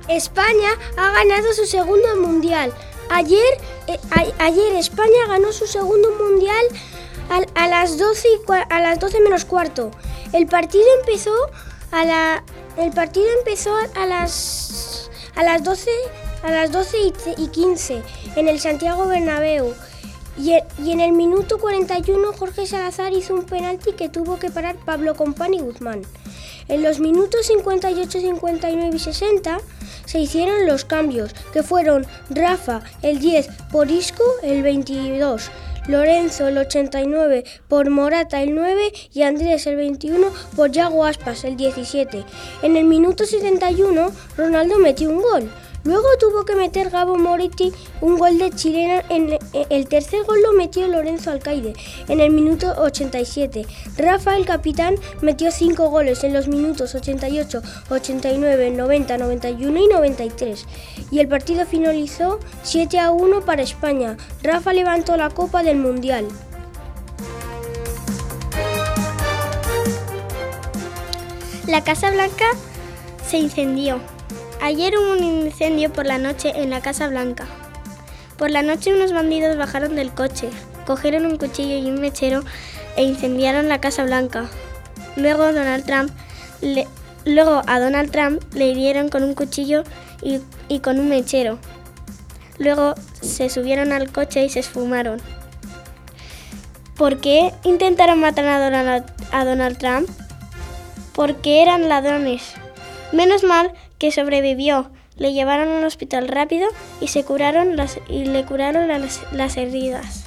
España ha ganado su segundo mundial. Ayer España ganó su segundo mundial a las 12 menos cuarto. El partido empezó a las 12:15 en el Santiago Bernabéu. Y en el minuto 41 Jorge Salazar hizo un penalti que tuvo que parar Pablo Company Guzmán. En los minutos 58, 59 y 60 se hicieron los cambios, que fueron Rafa el 10 por Isco el 22, Lorenzo el 89 por Morata el 9 y Andrés el 21 por Yago Aspas el 17. En el minuto 71 Ronaldo metió un gol. Luego tuvo que meter Gabo Moretti un gol de chilena. El tercer gol lo metió Lorenzo Alcaide en el minuto 87. Rafa, el capitán, metió 5 goles en los minutos 88, 89, 90, 91 y 93. Y el partido finalizó 7-1 para España. Rafa levantó la Copa del Mundial. La Casa Blanca se incendió. Ayer hubo un incendio por la noche en la Casa Blanca. Por la noche unos bandidos bajaron del coche, cogieron un cuchillo y un mechero e incendiaron la Casa Blanca. Luego a Donald Trump le hirieron con un cuchillo y con un mechero. Luego se subieron al coche y se esfumaron. ¿Por qué intentaron matar a Donald Trump? Porque eran ladrones. Menos mal que sobrevivió. Le llevaron a un hospital rápido y le curaron las heridas.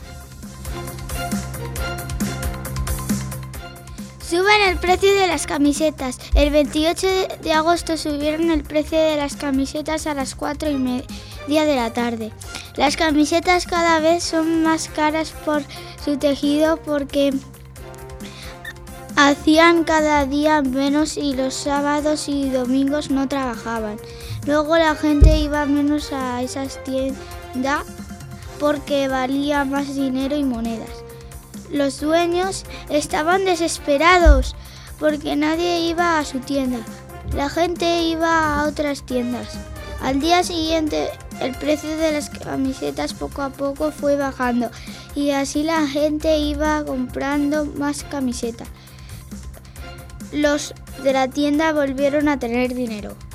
Suben el precio de las camisetas. El 28 de agosto subieron el precio de las camisetas a las 4:30 de la tarde. Las camisetas cada vez son más caras por su tejido porque hacían cada día menos y los sábados y domingos no trabajaban. Luego la gente iba menos a esas tiendas porque valía más dinero y monedas. Los dueños estaban desesperados porque nadie iba a su tienda. La gente iba a otras tiendas. Al día siguiente el precio de las camisetas poco a poco fue bajando y así la gente iba comprando más camisetas. Los de la tienda volvieron a tener dinero.